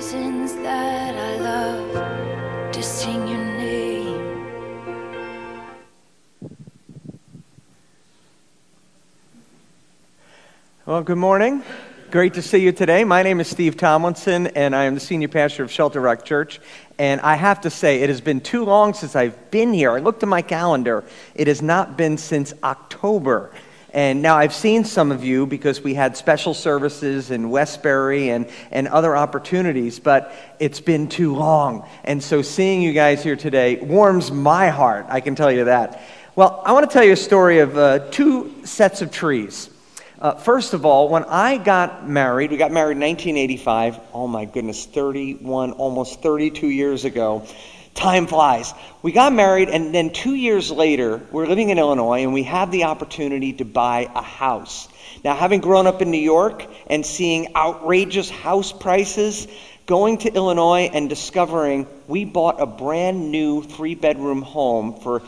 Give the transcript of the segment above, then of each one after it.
reasons that I love to sing your name. Well, good morning. Great to see you today. My name is Steve Tomlinson, and I am the senior pastor of Shelter Rock Church. And I have to say, it has been too long since I've been here. I looked at my calendar. It has not been since October. And now I've seen some of you because we had special services in Westbury and other opportunities, but it's been too long. And so seeing you guys here today warms my heart, I can tell you that. Well, I want to tell you a story of two sets of trees. First of all, when I got married, we got married in 1985. Oh my goodness, 31, almost 32 years ago. Time flies. We got married, and then 2 years later, we're living in Illinois, and we have the opportunity to buy a house. Now, having grown up in New York and seeing outrageous house prices, going to Illinois and discovering we bought a brand new 3-bedroom home for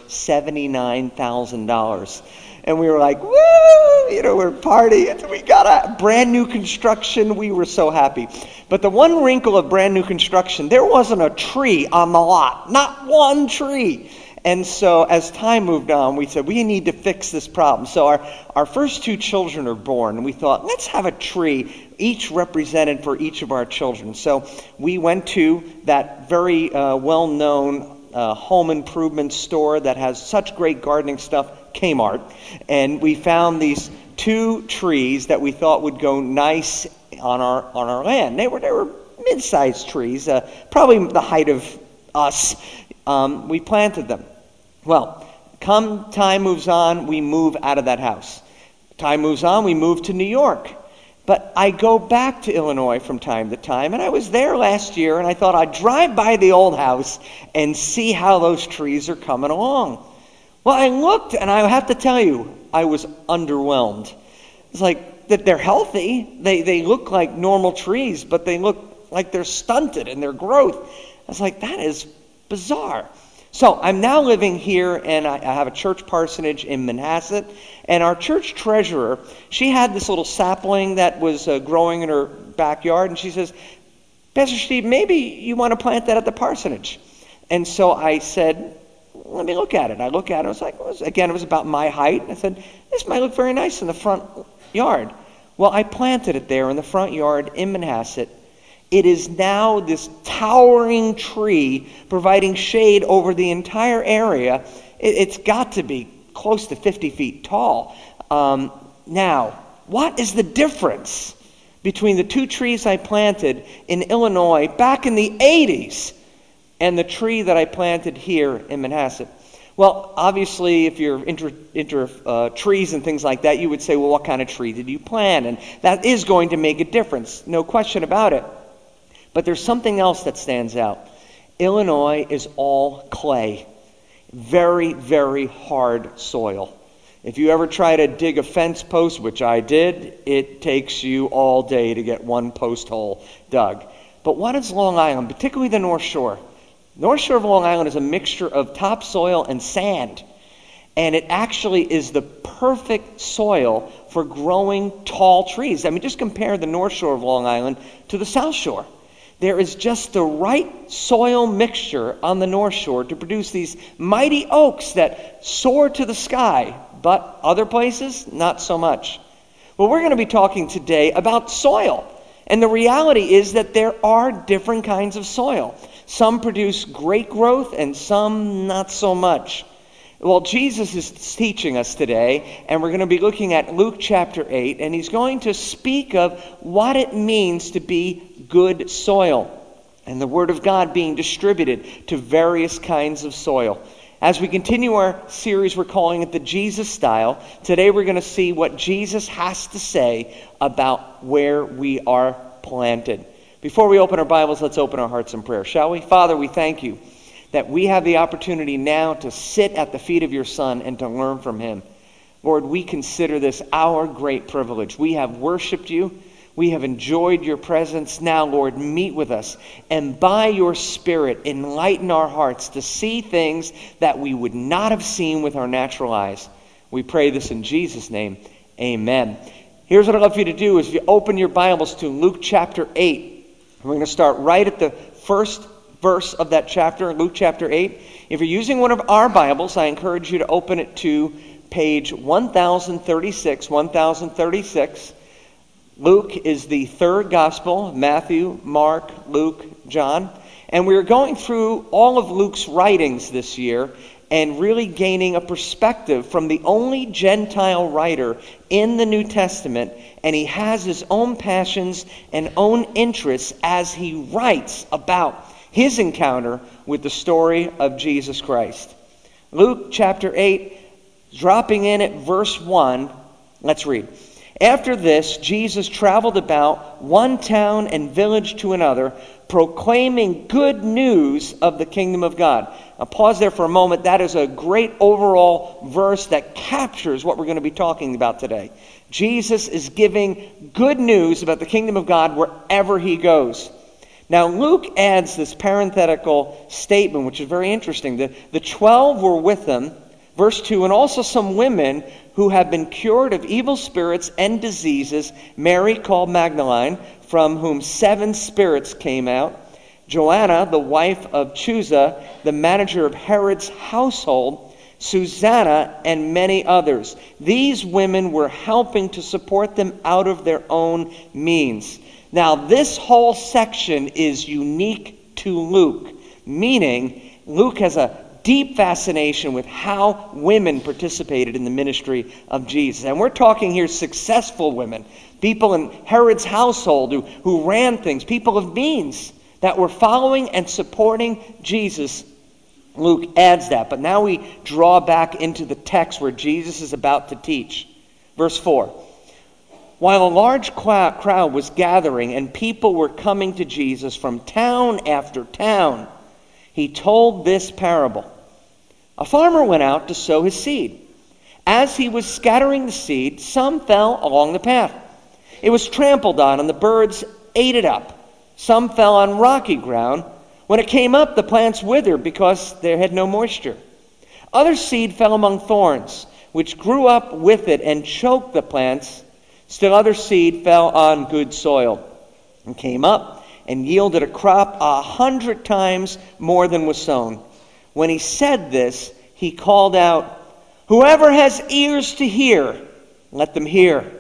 $79,000. And we were like, woo, we're partying. We got a brand new construction. We were so happy. But the one wrinkle of brand new construction, there wasn't a tree on the lot. Not one tree. And so as time moved on, we said, we need to fix this problem. So our first two children are born, and we thought, let's have a tree, each represented for each of our children. So we went to that very well-known home improvement store that has such great gardening stuff, Kmart, and we found these two trees that we thought would go nice on our land. They were mid-sized trees, probably the height of us. We planted them. Well, come time moves on, we move out of that house. Time moves on, we move to New York. But I go back to Illinois from time to time, and I was there last year, and I thought I'd drive by the old house and see how those trees are coming along. Well, I looked, and I have to tell you, I was underwhelmed. It's like that they're healthy. They look like normal trees, but they look like they're stunted in their growth. I was like, that is bizarre. So I'm now living here, and I have a church parsonage in Manhasset, and our church treasurer, she had this little sapling that was growing in her backyard, and she says, Pastor Steve, maybe you want to plant that at the parsonage. And so I said, let me look at it. I look at it. I was like, it was about my height. I said, this might look very nice in the front yard. Well, I planted it there in the front yard in Manhasset. It is now this towering tree providing shade over the entire area. It's got to be close to 50 feet tall. Now, what is the difference between the two trees I planted in Illinois back in the 80s and the tree that I planted here in Manhasset? Well, obviously, if you're into trees and things like that, you would say, well, what kind of tree did you plant? And that is going to make a difference, no question about it. But there's something else that stands out. Illinois is all clay. Very, very hard soil. If you ever try to dig a fence post, which I did, it takes you all day to get one post hole dug. But what is Long Island, particularly the North Shore? North Shore of Long Island is a mixture of topsoil and sand. And it actually is the perfect soil for growing tall trees. I mean, just compare the North Shore of Long Island to the South Shore. There is just the right soil mixture on the North Shore to produce these mighty oaks that soar to the sky, but other places, not so much. Well, we're going to be talking today about soil. And the reality is that there are different kinds of soil. Some produce great growth and some not so much. Well, Jesus is teaching us today, and we're going to be looking at Luke chapter 8, and he's going to speak of what it means to be good soil, and the Word of God being distributed to various kinds of soil. As we continue our series, we're calling it the Jesus Style. Today we're going to see what Jesus has to say about where we are planted. Before we open our Bibles, let's open our hearts in prayer, shall we? Father, we thank you that we have the opportunity now to sit at the feet of your Son and to learn from him. Lord, we consider this our great privilege. We have worshiped you. We have enjoyed your presence. Now, Lord, meet with us, and by your Spirit, enlighten our hearts to see things that we would not have seen with our natural eyes. We pray this in Jesus' name. Amen. Here's what I'd love for you to do is if you open your Bibles to Luke chapter 8. We're going to start right at the first verse of that chapter, Luke chapter 8. If you're using one of our Bibles, I encourage you to open it to page 1036. 1036. Luke is the third gospel: Matthew, Mark, Luke, John. And we're going through all of Luke's writings this year and really gaining a perspective from the only Gentile writer in the New Testament. And he has his own passions and own interests as he writes about his encounter with the story of Jesus Christ. Luke chapter 8, dropping in at verse 1, let's read. After this, Jesus traveled about one town and village to another, proclaiming good news of the kingdom of God. Now pause there for a moment. That is a great overall verse that captures what we're going to be talking about today. Jesus is giving good news about the kingdom of God wherever he goes. Now Luke adds this parenthetical statement, which is very interesting. The 12 were with him, verse 2, and also some women who have been cured of evil spirits and diseases, Mary called Magdalene, from whom 7 spirits came out, Joanna, the wife of Chuza, the manager of Herod's household, Susanna, and many others. These women were helping to support them out of their own means. Now, this whole section is unique to Luke, meaning Luke has a deep fascination with how women participated in the ministry of Jesus. And we're talking here successful women, people in Herod's household who ran things, people of means that were following and supporting Jesus. Luke adds that. But now we draw back into the text where Jesus is about to teach. Verse 4. While a large crowd was gathering and people were coming to Jesus from town after town, he told this parable. A farmer went out to sow his seed. As he was scattering the seed, some fell along the path. It was trampled on, and the birds ate it up. Some fell on rocky ground. When it came up, the plants withered because they had no moisture. Other seed fell among thorns, which grew up with it and choked the plants. Still other seed fell on good soil and came up and yielded a crop 100 times more than was sown. When he said this, he called out, "Whoever has ears to hear, let them hear."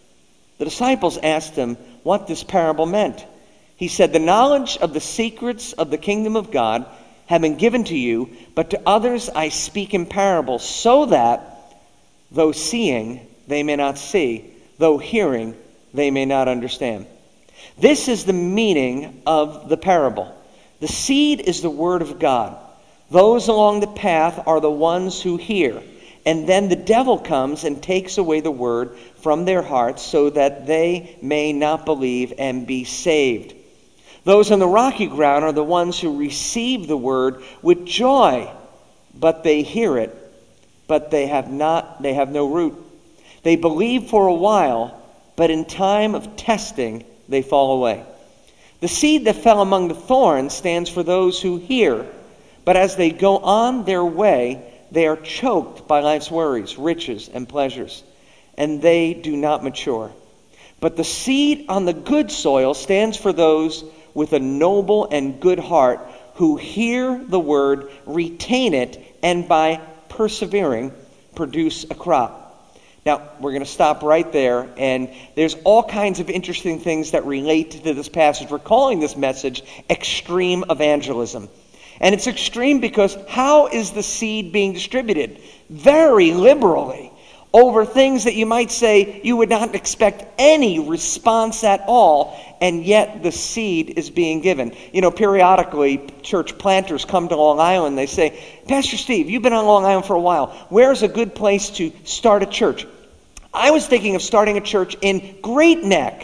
The disciples asked him what this parable meant. He said, "The knowledge of the secrets of the kingdom of God have been given to you, but to others I speak in parables, so that, though seeing, they may not see, though hearing, they may not understand." This is the meaning of the parable. The seed is the word of God. Those along the path are the ones who hear. And then the devil comes and takes away the word from their hearts so that they may not believe and be saved. Those on the rocky ground are the ones who receive the word with joy, but they hear it, but they have no root. They believe for a while, but in time of testing, they fall away. The seed that fell among the thorns stands for those who hear, but as they go on their way, they are choked by life's worries, riches, and pleasures, and they do not mature. But the seed on the good soil stands for those with a noble and good heart who hear the word, retain it, and by persevering, produce a crop. Now, we're going to stop right there, and there's all kinds of interesting things that relate to this passage. We're calling this message extreme evangelism. And it's extreme because how is the seed being distributed? Very liberally, over things that you might say you would not expect any response at all, and yet the seed is being given. You know, periodically, church planters come to Long Island. They say, "Pastor Steve, you've been on Long Island for a while. Where's a good place to start a church?" I was thinking of starting a church in Great Neck.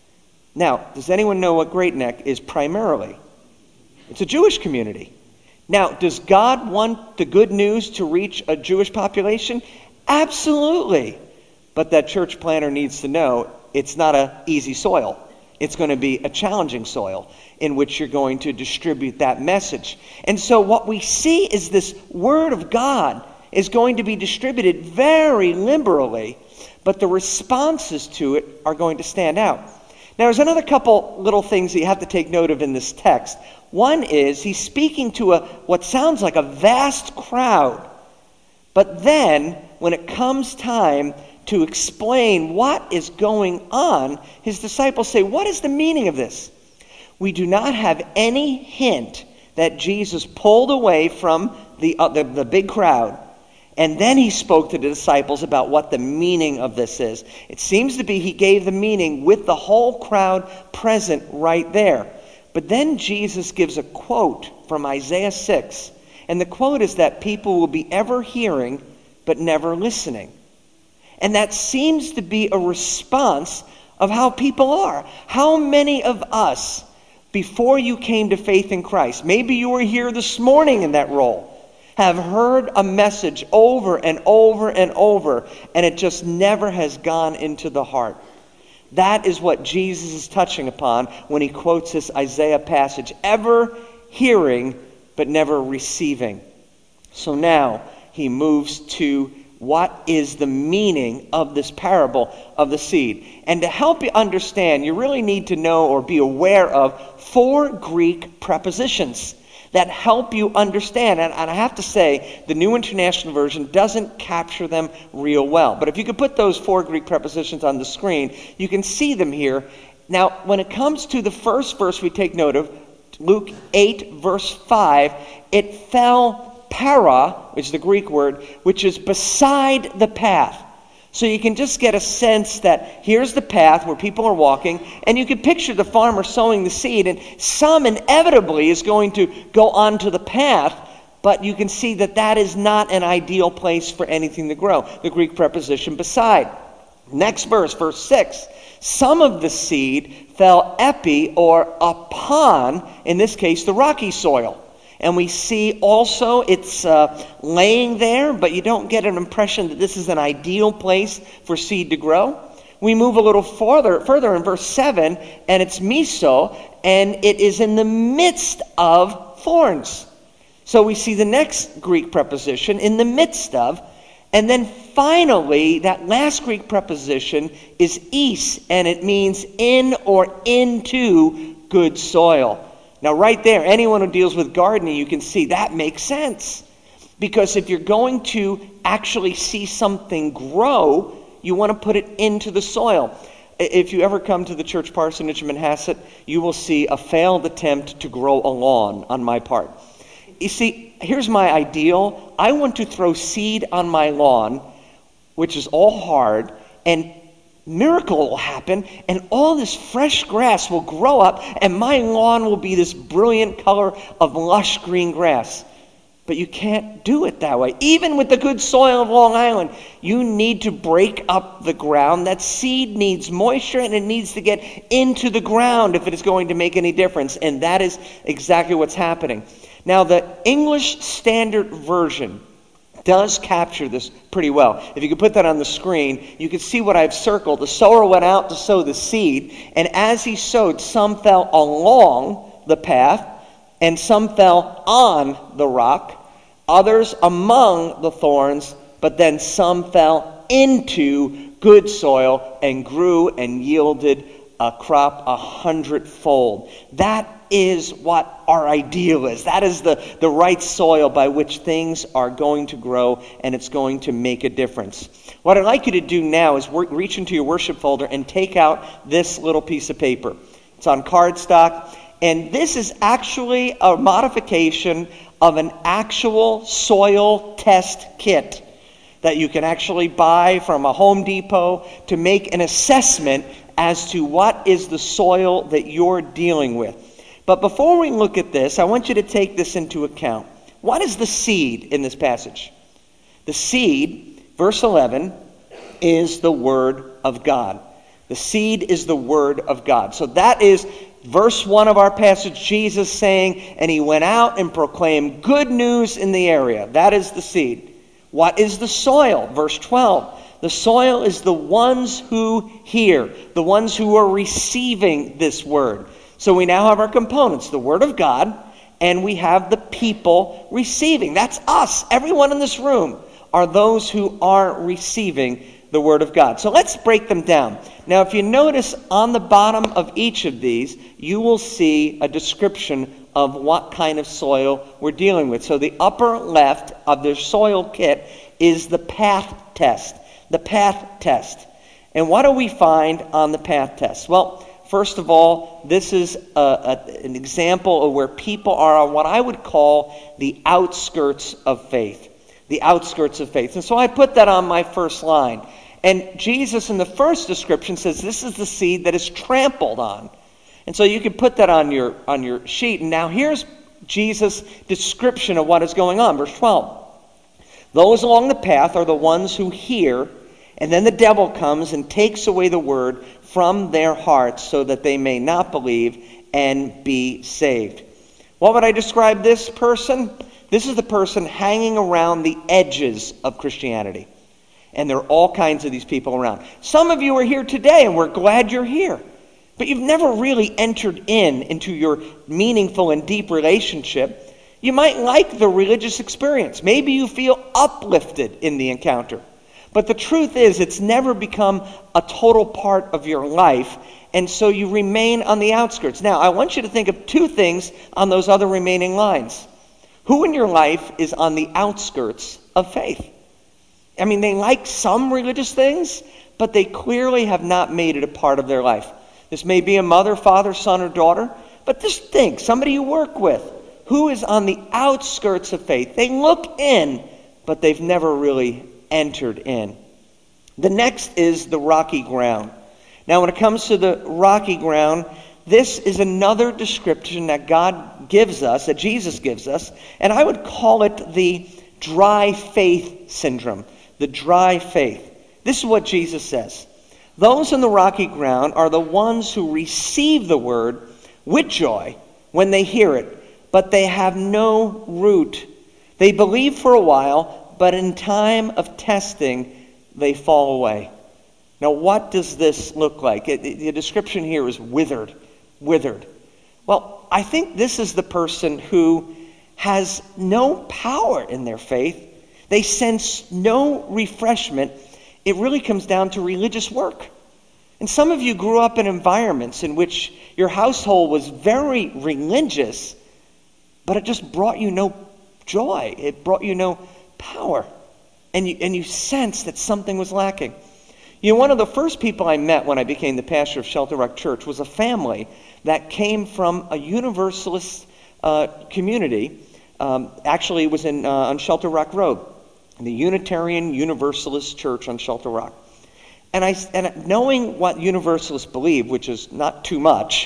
Now, does anyone know what Great Neck is primarily? It's a Jewish community. Now, does God want the good news to reach a Jewish population? Absolutely. But that church planter needs to know it's not an easy soil. It's going to be a challenging soil in which you're going to distribute that message. And so what we see is this word of God is going to be distributed very liberally, but the responses to it are going to stand out. Now, there's another couple little things that you have to take note of in this text. One is he's speaking to what sounds like a vast crowd. But then, when it comes time to explain what is going on, his disciples say, "What is the meaning of this?" We do not have any hint that Jesus pulled away from the big crowd, and then he spoke to the disciples about what the meaning of this is. It seems to be he gave the meaning with the whole crowd present right there. But then Jesus gives a quote from Isaiah 6, and the quote is that people will be ever hearing but never listening. And that seems to be a response of how people are. How many of us, before you came to faith in Christ, maybe you were here this morning in that role, have heard a message over and over and over, and it just never has gone into the heart? That is what Jesus is touching upon when he quotes this Isaiah passage. Ever hearing, but never receiving. So now he moves to what is the meaning of this parable of the seed. And to help you understand, you really need to know or be aware of 4 Greek prepositions that help you understand. And I have to say, the New International Version doesn't capture them real well. But if you could put those 4 Greek prepositions on the screen, you can see them here. Now, when it comes to the first verse we take note of, Luke 8, verse 5, it fell para, which is the Greek word, which is beside the path. So you can just get a sense that here's the path where people are walking, and you can picture the farmer sowing the seed, and some inevitably is going to go onto the path, but you can see that that is not an ideal place for anything to grow. The Greek preposition beside. Next verse, verse 6. Some of the seed fell epi, or upon, in this case, the rocky soil. And we see also it's laying there, but you don't get an impression that this is an ideal place for seed to grow. We move a little further in verse 7, and it's miso, and it is in the midst of thorns. So we see the next Greek preposition, in the midst of. And then finally, that last Greek preposition is is, and it means in or into good soil. Now right there, anyone who deals with gardening, you can see that makes sense. Because if you're going to actually see something grow, you want to put it into the soil. If you ever come to the church parsonage in Manhasset, you will see a failed attempt to grow a lawn on my part. You see, here's my ideal. I want to throw seed on my lawn, which is all hard, and miracle will happen, and all this fresh grass will grow up, and my lawn will be this brilliant color of lush green grass. But you can't do it that way. Even with the good soil of Long Island, you need to break up the ground. That seed needs moisture, and it needs to get into the ground if it is going to make any difference. And that is exactly what's happening. Now, the English Standard Version does capture this pretty well. If you could put that on the screen, you can see what I've circled. The sower went out to sow the seed, and as he sowed, some fell along the path, and some fell on the rock, others among the thorns, but then some fell into good soil and grew and yielded a crop 100-fold. That is what our ideal is. That is the right soil by which things are going to grow, and it's going to make a difference. What I'd like you to do now is reach into your worship folder and take out this little piece of paper. It's on cardstock, and this is actually a modification of an actual soil test kit that you can actually buy from a Home Depot to make an assessment as to what is the soil that you're dealing with. But before we look at this, I want you to take this into account. What is the seed in this passage? The seed, verse 11, is the Word of God. The seed is the Word of God. So that is verse 1 of our passage, Jesus saying, and he went out and proclaimed good news in the area. That is the seed. What is the soil? Verse 12. The soil is the ones who hear, the ones who are receiving this word. So we now have our components, the Word of God, and we have the people receiving. That's us. Everyone in this room are those who are receiving the Word of God. So let's break them down. Now, if you notice on the bottom of each of these, you will see a description of what kind of soil we're dealing with. So the upper left of the soil kit is the path test. The path test. And what do we find on the path test? Well, first of all, this is an example of where people are on what I would call the outskirts of faith. The outskirts of faith. And so I put that on my first line. And Jesus in the first description says this is the seed that is trampled on. And so you can put that on your sheet. And now here's Jesus' description of what is going on. Verse 12. Those along the path are the ones who hear, and then the devil comes and takes away the word from their hearts so that they may not believe and be saved. What would I describe this person? This is the person hanging around the edges of Christianity. And there are all kinds of these people around. Some of you are here today, and we're glad you're here. But you've never really entered into your meaningful and deep relationship. You might like the religious experience. Maybe you feel uplifted in the encounter. But the truth is, it's never become a total part of your life, and so you remain on the outskirts. Now, I want you to think of two things on those other remaining lines. Who in your life is on the outskirts of faith? I mean, they like some religious things, but they clearly have not made it a part of their life. This may be a mother, father, son, or daughter, but just think, somebody you work with, who is on the outskirts of faith. They look in, but they've never really entered in. The next is the rocky ground. Now, when it comes to the rocky ground, this is another description that God gives us, that Jesus gives us, and I would call it the dry faith syndrome. The dry faith. This is what Jesus says. Those in the rocky ground are the ones who receive the word with joy when they hear it, but they have no root. They believe for a while, but in time of testing, they fall away. Now, what does this look like? The description here is withered. Withered. Well, I think this is the person who has no power in their faith. They sense no refreshment. It really comes down to religious work. And some of you grew up in environments in which your household was very religious, but it just brought you no joy. It brought you no power. And you sensed that something was lacking. You know, one of the first people I met when I became the pastor of Shelter Rock Church was a family that came from a Universalist community. Actually, it was on Shelter Rock Road, the Unitarian Universalist Church on Shelter Rock. And knowing what Universalists believe, which is not too much,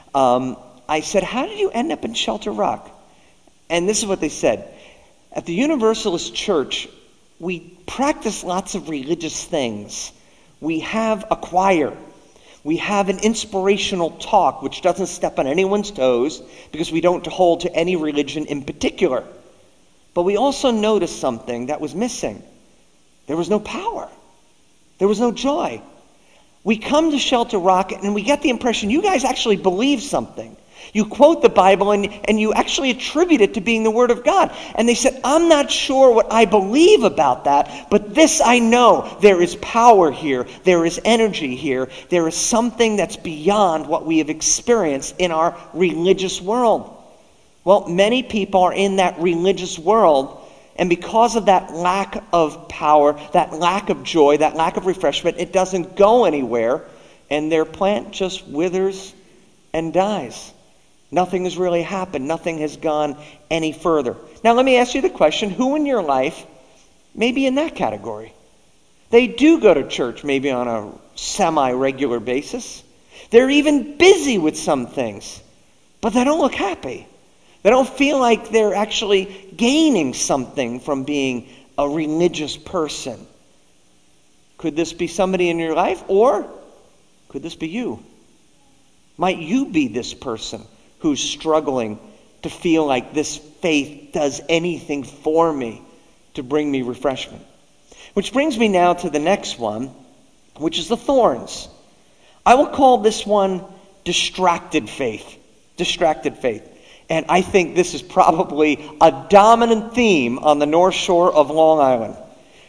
I said, how did you end up in Shelter Rock? And this is what they said. At the Universalist Church, we practice lots of religious things. We have a choir. We have an inspirational talk, which doesn't step on anyone's toes because we don't hold to any religion in particular. But we also noticed something that was missing. There was no power. There was no joy. We come to Shelter Rock and we get the impression you guys actually believe something. You quote the Bible and you actually attribute it to being the Word of God. And they said, I'm not sure what I believe about that, but this I know. There is power here. There is energy here. There is something that's beyond what we have experienced in our religious world. Well, many people are in that religious world, and because of that lack of power, that lack of joy, that lack of refreshment, it doesn't go anywhere, and their plant just withers and dies. Nothing has really happened. Nothing has gone any further. Now, let me ask you the question, who in your life may be in that category? They do go to church maybe on a semi-regular basis. They're even busy with some things, but they don't look happy. They don't feel like they're actually gaining something from being a religious person. Could this be somebody in your life, or could this be you? Might you be this person who's struggling to feel like this faith does anything for me to bring me refreshment? Which brings me now to the next one, which is the thorns. I will call this one distracted faith. Distracted faith. And I think this is probably a dominant theme on the North Shore of Long Island.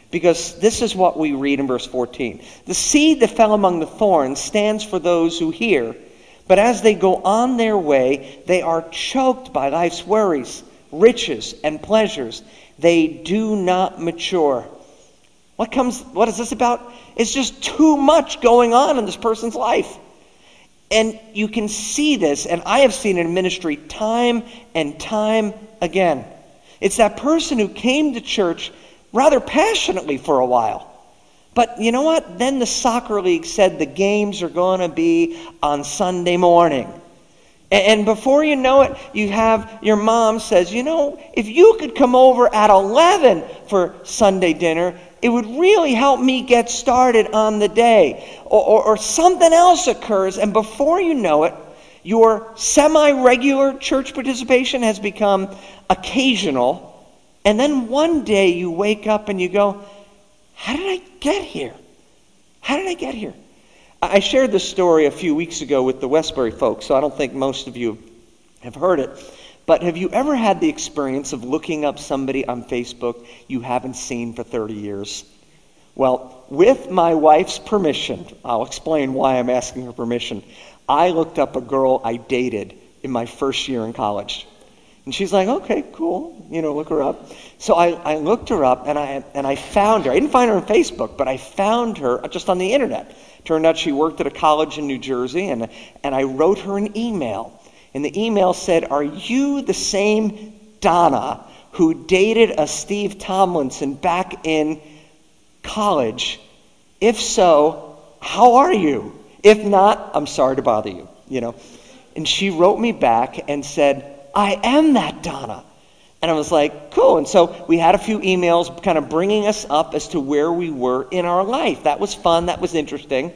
Because this is what we read in verse 14. The seed that fell among the thorns stands for those who hear, but as they go on their way, they are choked by life's worries, riches, and pleasures. They do not mature. What is this about? It's just too much going on in this person's life. And you can see this, and I have seen it in ministry time and time again. It's that person who came to church rather passionately for a while. But you know what? Then the soccer league said the games are going to be on Sunday morning. And before you know it, you have your mom says, if you could come over at 11 for Sunday dinner, it would really help me get started on the day. Or something else occurs, and before you know it, your semi-regular church participation has become occasional. And then one day you wake up and you go, how did I get here? How did I get here? I shared this story a few weeks ago with the Westbury folks, so I don't think most of you have heard it. But have you ever had the experience of looking up somebody on Facebook you haven't seen for 30 years? Well, with my wife's permission, I'll explain why I'm asking her permission. I looked up a girl I dated in my first year in college. And she's like, okay, cool, look her up. So I looked her up and I found her. I didn't find her on Facebook, but I found her just on the internet. Turned out she worked at a college in New Jersey, and I wrote her an email. And the email said, are you the same Donna who dated a Steve Tomlinson back in college? If so, how are you? If not, I'm sorry to bother you, And she wrote me back and said, I am that Donna. And I was like, cool. And so we had a few emails kind of bringing us up as to where we were in our life. That was fun. That was interesting.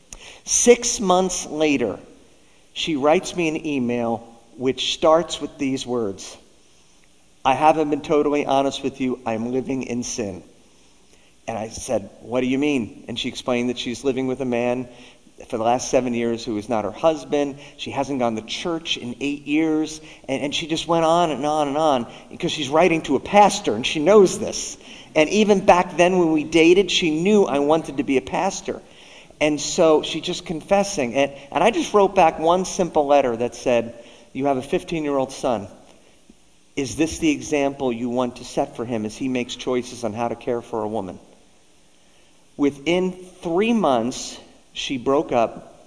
6 months later, she writes me an email which starts with these words. I haven't been totally honest with you. I'm living in sin. And I said, what do you mean? And she explained that she's living with a man for the last 7 years who is not her husband. She hasn't gone to church in 8 years. And she just went on and on and on because she's writing to a pastor and she knows this. And even back then when we dated, she knew I wanted to be a pastor. And so she's just confessing. And I just wrote back one simple letter that said, you have a 15-year-old son. Is this the example you want to set for him as he makes choices on how to care for a woman? Within 3 months, she broke up.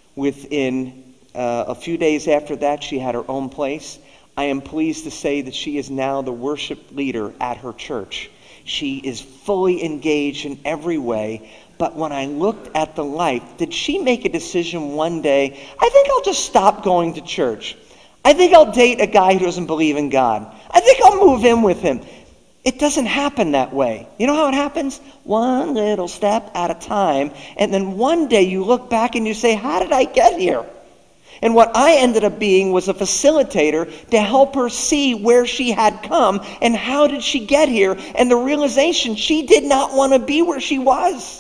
Within a few days after that, she had her own place. I am pleased to say that she is now the worship leader at her church. She is fully engaged in every way. But when I looked at the life, did she make a decision one day, I think I'll just stop going to church. I think I'll date a guy who doesn't believe in God. I think I'll move in with him. It doesn't happen that way. You know how it happens? One little step at a time. And then one day you look back and you say, how did I get here? And what I ended up being was a facilitator to help her see where she had come and how did she get here. And the realization she did not want to be where she was.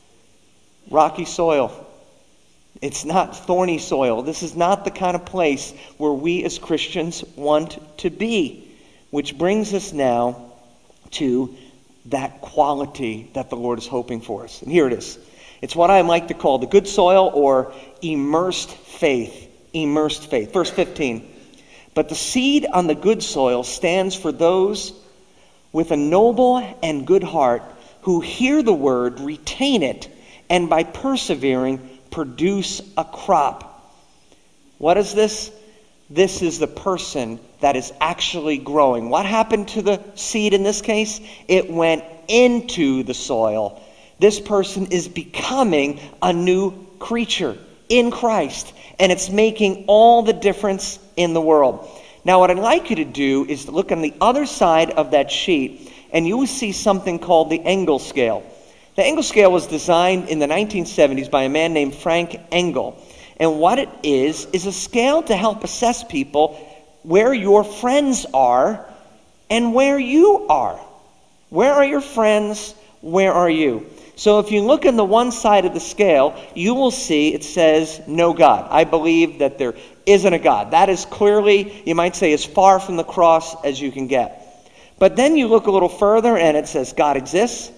Rocky soil. It's not thorny soil. This is not the kind of place where we as Christians want to be. Which brings us now to that quality that the Lord is hoping for us. And here it is. It's what I like to call the good soil or immersed faith. Immersed faith. Verse 15. But the seed on the good soil stands for those with a noble and good heart who hear the word, retain it, and by persevering produce a crop. What is this? This is the person that is actually growing. What happened to the seed in this case? It went into the soil. This person is becoming a new creature in Christ, and it's making all the difference in the world. Now, what I'd like you to do is to look on the other side of that sheet, and you will see something called the Engel scale. The Engel scale was designed in the 1970s by a man named Frank Engel. And what it is a scale to help assess people where your friends are and where you are. Where are your friends? Where are you? So if you look on the one side of the scale, you will see it says, no God. I believe that there isn't a God. That is clearly, you might say, as far from the cross as you can get. But then you look a little further and it says God exists.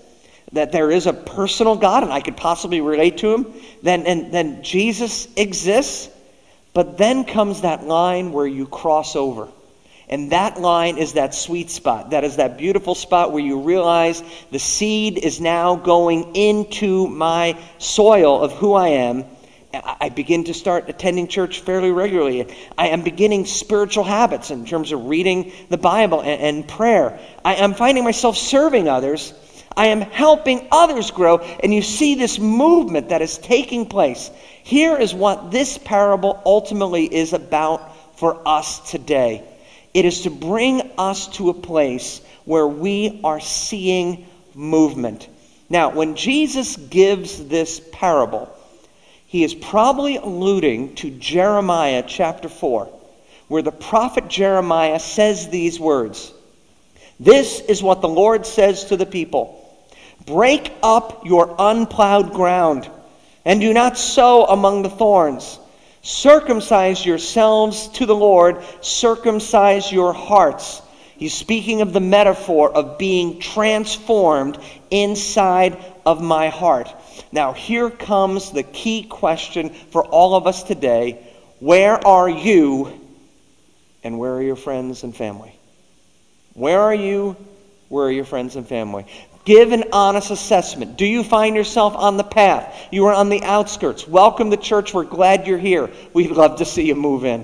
that there is a personal God and I could possibly relate to him, then Jesus exists. But then comes that line where you cross over. And that line is that sweet spot. That is that beautiful spot where you realize the seed is now going into my soil of who I am. I begin to start attending church fairly regularly. I am beginning spiritual habits in terms of reading the Bible and prayer. I am finding myself serving others. I am helping others grow. And you see this movement that is taking place. Here is what this parable ultimately is about for us today. It is to bring us to a place where we are seeing movement. Now, when Jesus gives this parable, he is probably alluding to Jeremiah chapter 4, where the prophet Jeremiah says these words. This is what the Lord says to the people. Break up your unplowed ground, and do not sow among the thorns. Circumcise yourselves to the Lord, circumcise your hearts. He's speaking of the metaphor of being transformed inside of my heart. Now, here comes the key question for all of us today. Where are you, and where are your friends and family? Where are you? Where are your friends and family? Give an honest assessment. Do you find yourself on the path? You are on the outskirts. Welcome to church. We're glad you're here. We'd love to see you move in.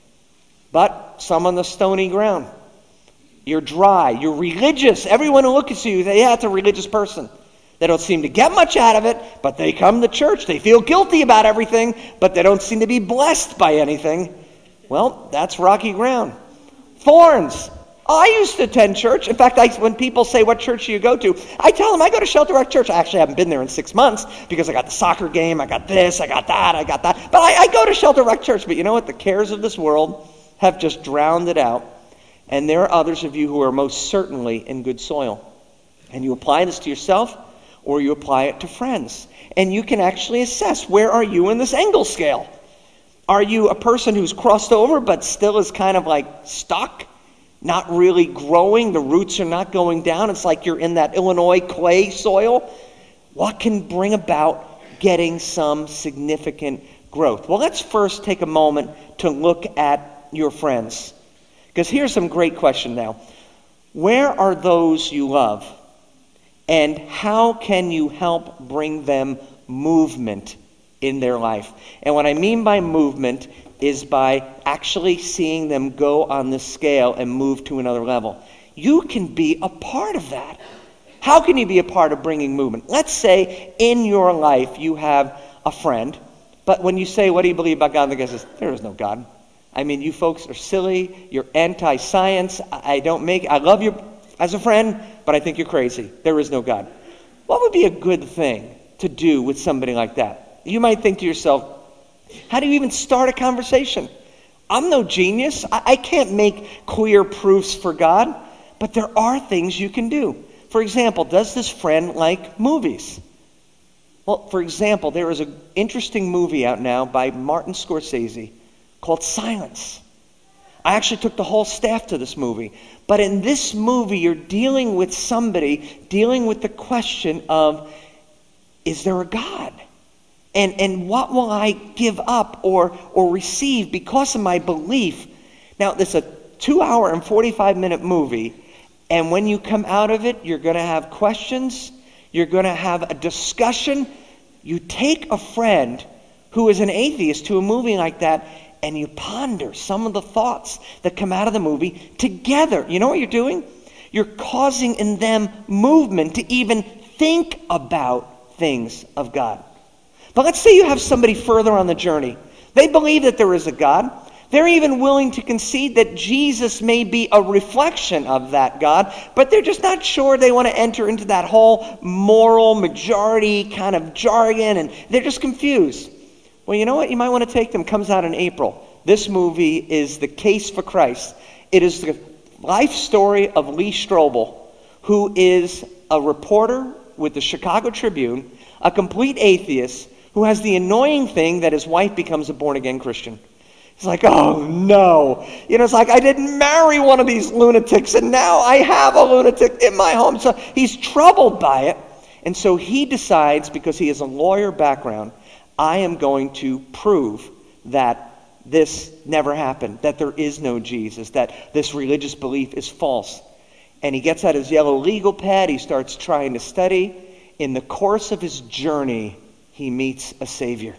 But some on the stony ground. You're dry. You're religious. Everyone who looks at you, yeah, it's a religious person. They don't seem to get much out of it, but they come to church. They feel guilty about everything, but they don't seem to be blessed by anything. Well, that's rocky ground. Thorns. I used to attend church. In fact, when people say, what church do you go to? I tell them I go to Shelter Rock Church. I actually haven't been there in 6 months because I got the soccer game, I got this, I got that. But I go to Shelter Rock Church. But you know what? The cares of this world have just drowned it out. And there are others of you who are most certainly in good soil. And you apply this to yourself or you apply it to friends. And you can actually assess, where are you in this Engel scale? Are you a person who's crossed over but still is kind of like stuck? Not really growing, the roots are not going down. It's like you're in that Illinois clay soil. What can bring about getting some significant growth? Well, let's first take a moment to look at your friends. Because here's some great question now. Where are those you love? And how can you help bring them movement in their life? And what I mean by movement is by actually seeing them go on this scale and move to another level. You can be a part of that. How can you be a part of bringing movement? Let's say in your life you have a friend, but when you say, what do you believe about God? And the guy says, there is no God. I mean, you folks are silly. You're anti-science. I love you as a friend, but I think you're crazy. There is no God. What would be a good thing to do with somebody like that? You might think to yourself, how do you even start a conversation? I'm no genius. I can't make clear proofs for God, but there are things you can do. For example, does this friend like movies? Well, for example, there is an interesting movie out now by Martin Scorsese called Silence. I actually took the whole staff to this movie. But in this movie, you're dealing with somebody, dealing with the question of, is there a God? And what will I give up or receive because of my belief? Now, this is a 2-hour and 45-minute movie, and when you come out of it, you're going to have questions. You're going to have a discussion. You take a friend who is an atheist to a movie like that, and you ponder some of the thoughts that come out of the movie together. You know what you're doing? You're causing in them movement to even think about things of God. But let's say you have somebody further on the journey. They believe that there is a God. They're even willing to concede that Jesus may be a reflection of that God, but they're just not sure they want to enter into that whole moral majority kind of jargon, and they're just confused. Well, you know what? You might want to take them. Comes out in April. This movie is The Case for Christ. It is the life story of Lee Strobel, who is a reporter with the Chicago Tribune, a complete atheist, who has the annoying thing that his wife becomes a born-again Christian. It's like, oh no. It's like, I didn't marry one of these lunatics, and now I have a lunatic in my home. So he's troubled by it. And so he decides, because he has a lawyer background, I am going to prove that this never happened, that there is no Jesus, that this religious belief is false. And he gets out his yellow legal pad, he starts trying to study. In the course of his journey, he meets a Savior.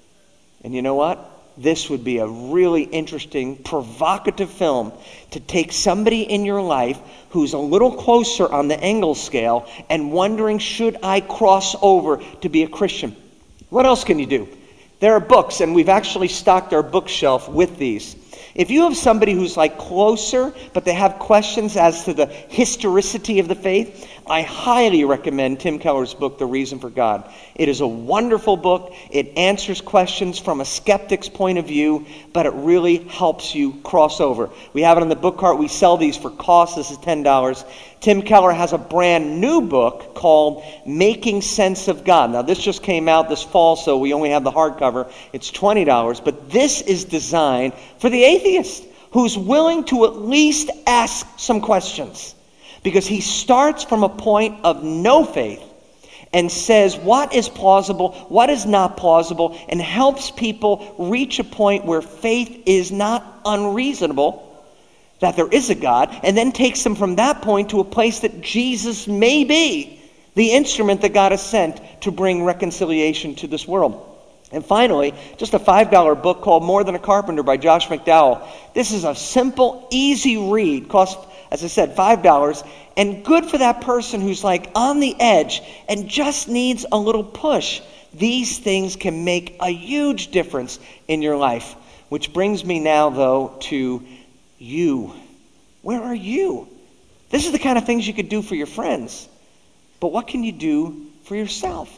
And you know what? This would be a really interesting, provocative film to take somebody in your life who's a little closer on the Engel scale and wondering, should I cross over to be a Christian? What else can you do? There are books, and we've actually stocked our bookshelf with these. If you have somebody who's like closer, but they have questions as to the historicity of the faith, I highly recommend Tim Keller's book, The Reason for God. It is a wonderful book. It answers questions from a skeptic's point of view, but it really helps you cross over. We have it on the book cart. We sell these for cost. This is $10. Tim Keller has a brand new book called Making Sense of God. Now, this just came out this fall, so we only have the hardcover. It's $20, but this is designed for the atheist who's willing to at least ask some questions, because he starts from a point of no faith and says what is plausible, what is not plausible, and helps people reach a point where faith is not unreasonable, that there is a God, and then takes them from that point to a place that Jesus may be the instrument that God has sent to bring reconciliation to this world. And finally, just a $5 book called More Than a Carpenter by Josh McDowell. This is a simple, easy read. Costs, as I said, $5. And good for that person who's like on the edge and just needs a little push. These things can make a huge difference in your life. Which brings me now, though, to you. Where are you? This is the kind of things you could do for your friends. But what can you do for yourself?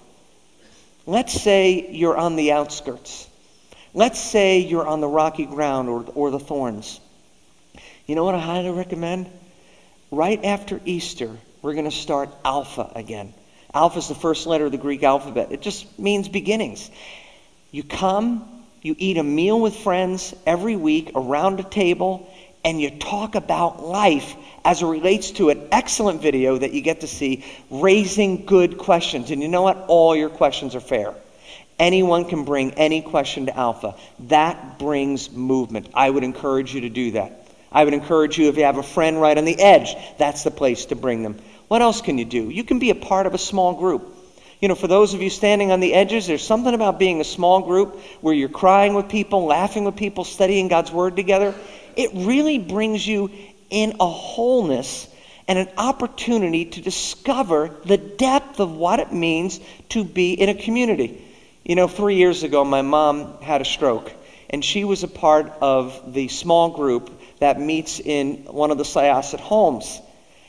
Let's say you're on the outskirts. Let's say you're on the rocky ground or the thorns. You know what I highly recommend? Right after Easter, we're going to start Alpha again. Alpha is the first letter of the Greek alphabet. It just means beginnings. You come, you eat a meal with friends every week around a table, and you talk about life as it relates to an excellent video that you get to see, Raising Good Questions. And you know what? All your questions are fair. Anyone can bring any question to Alpha. That brings movement. I would encourage you to do that. I would encourage you, if you have a friend right on the edge, that's the place to bring them. What else can you do? You can be a part of a small group. You know, for those of you standing on the edges, there's something about being a small group where you're crying with people, laughing with people, studying God's Word together. It really brings you in a wholeness and an opportunity to discover the depth of what it means to be in a community. You know, 3 years ago, my mom had a stroke, and she was a part of the small group that meets in one of the Syosset homes.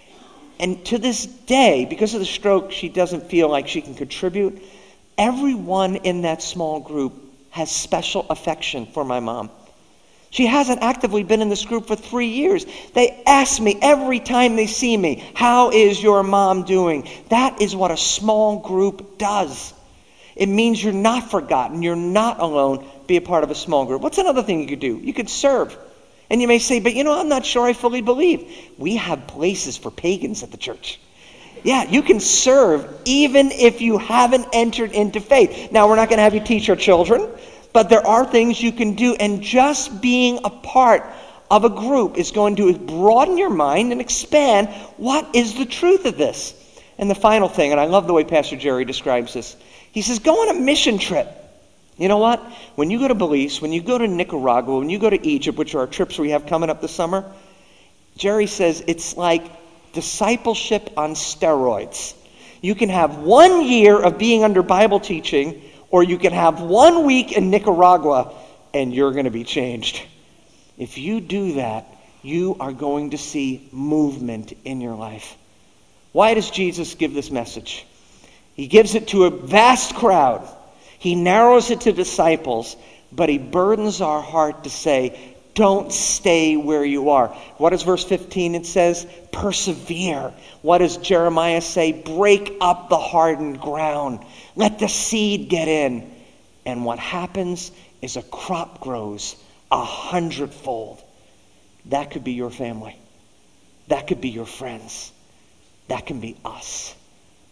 And to this day, because of the stroke, she doesn't feel like she can contribute. Everyone in that small group has special affection for my mom. She hasn't actively been in this group for 3 years. They ask me every time they see me, how is your mom doing? That is what a small group does. It means you're not forgotten. You're not alone. Be a part of a small group. What's another thing you could do? You could serve. And you may say, but I'm not sure I fully believe. We have places for pagans at the church. Yeah, you can serve even if you haven't entered into faith. Now, we're not going to have you teach our children, but there are things you can do. And just being a part of a group is going to broaden your mind and expand what is the truth of this. And the final thing, and I love the way Pastor Jerry describes this, he says, go on a mission trip. You know what? When you go to Belize, when you go to Nicaragua, when you go to Egypt, which are our trips we have coming up this summer, Jerry says it's like discipleship on steroids. You can have 1 year of being under Bible teaching, or you can have 1 week in Nicaragua, and you're going to be changed. If you do that, you are going to see movement in your life. Why does Jesus give this message? He gives it to a vast crowd. He narrows it to disciples, but he burdens our heart to say, don't stay where you are. What does verse 15 it says? Persevere. What does Jeremiah say? Break up the hardened ground. Let the seed get in. And what happens is a crop grows 100-fold. That could be your family. That could be your friends. That can be us.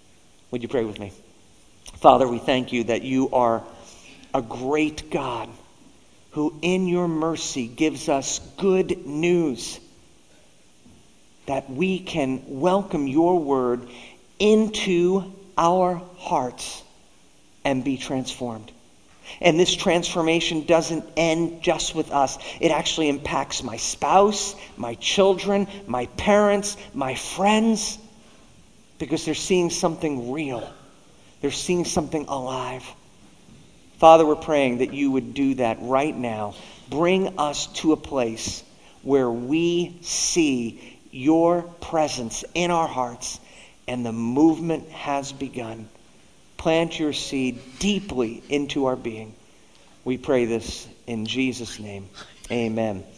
Would you pray with me? Father, we thank you that you are a great God who in your mercy gives us good news, that we can welcome your word into our hearts and be transformed. And this transformation doesn't end just with us. It actually impacts my spouse, my children, my parents, my friends, because they're seeing something real. They're seeing something alive. Father, we're praying that you would do that right now. Bring us to a place where we see your presence in our hearts and the movement has begun. Plant your seed deeply into our being. We pray this in Jesus' name. Amen.